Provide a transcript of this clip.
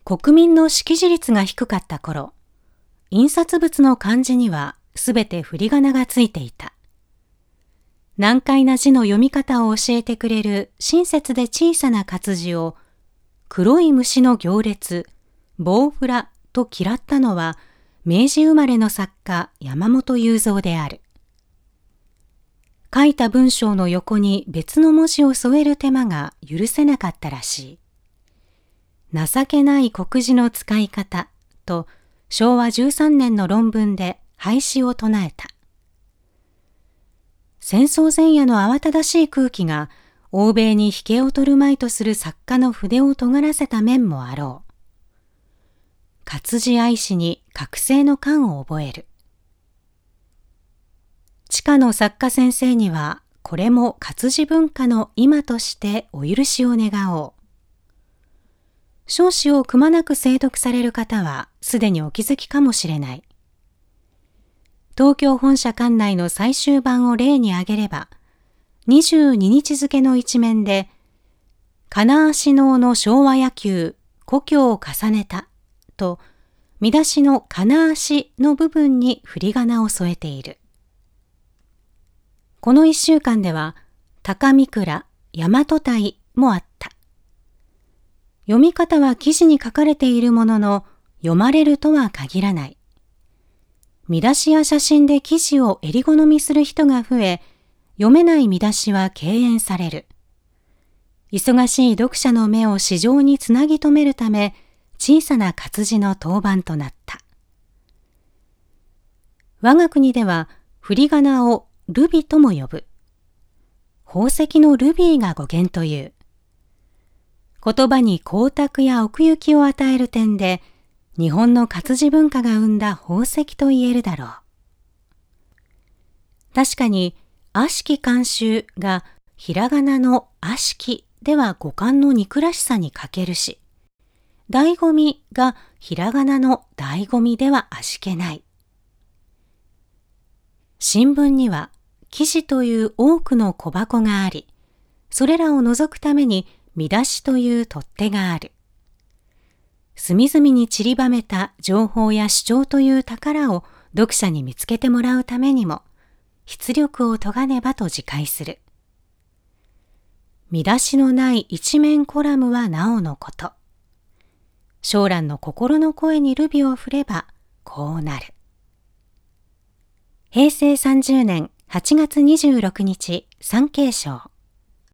国民の識字率が低かった頃、印刷物の漢字にはすべて振り仮名がついていた。難解な字の読み方を教えてくれる親切で小さな活字を、黒い虫の行列、ボウフラと嫌ったのは、明治生まれの作家山本雄三である。書いた文章の横に別の文字を添える手間が許せなかったらしい。情けない国字の使い方と昭和13年の論文で廃止を唱えた。戦争前夜の慌ただしい空気が欧米に引けを取るまいとする作家の筆を尖らせた面もあろう。活字愛しに覚醒の感を覚える。地下の作家先生にはこれも活字文化の今としてお許しを願おう。少子をくまなく精読される方はすでにお気づきかもしれない。東京本社管内の最終版を例に挙げれば、22日付の一面で、金足能の昭和野球、故郷を重ねたと、見出しの金足の部分に振り仮名を添えている。この1週間では、高見倉、大和隊もあった。読み方は記事に書かれているものの、読まれるとは限らない。見出しや写真で記事を襟好みする人が増え、読めない見出しは敬遠される。忙しい読者の目を市場につなぎ止めるため、小さな活字の当番となった。我が国では、振り仮名をルビとも呼ぶ。宝石のルビーが語源という。言葉に光沢や奥行きを与える点で、日本の活字文化が生んだ宝石と言えるだろう。確かに、悪しき慣習がひらがなの悪しきでは語感の憎らしさに欠けるし、醍醐味がひらがなの醍醐味では味気ない。新聞には記事という多くの小箱があり、それらを除くために見出しという取っ手がある。隅々に散りばめた情報や主張という宝を読者に見つけてもらうためにも、筆力を研がねばと自戒する。見出しのない一面コラムはなおのこと。小蘭の心の声にルビを振れば、こうなる。平成30年8月26日、産経省。